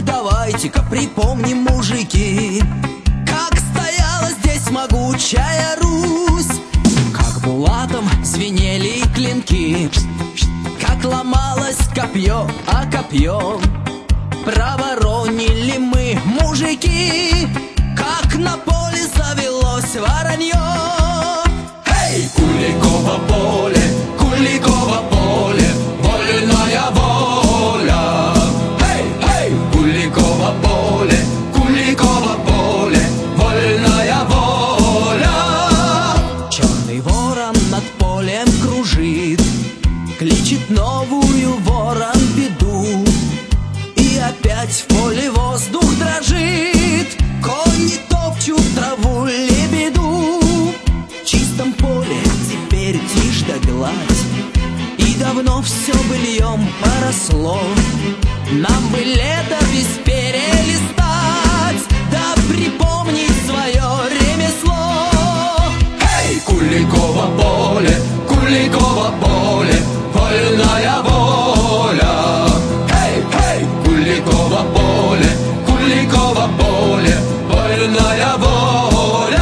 давайте-ка припомним, мужики, как стояла здесь могучая Русь, как булатом звенели клинки, как ломалось копье о копье. Проворонили мы, мужики, как на поле завелось воронье. Эй! Куликово поле, Куликово поле, вольная воля. Эй, эй! Куликово поле, Куликово поле, вольная воля. Черный ворон над полем кружит, кличет новую ворон беду. И опять в поле воздух дрожит, кони топчут траву лебеду. В чистом поле теперь тишь да гладь, и давно все быльем поросло. Нам бы лето весь перелистать, да припомнить свое ремесло. Эй! Куликово поле, Куликово поле, вольная воля. Эй, эй! Куликово поле, Куликово поле, вольная воля.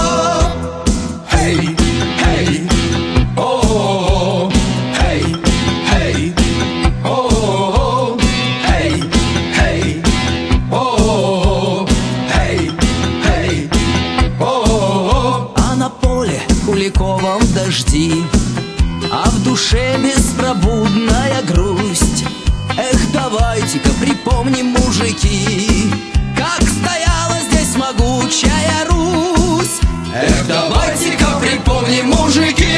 Эй, эй, о, эй, эй, о, эй, эй, о, эй, эй, о. А на поле Куликовом дожди, а в душе беспробудная грусть. Эх, давайте-ка припомним, мужики, как стояла здесь могучая Русь. Эх, давайте-ка припомним, мужики,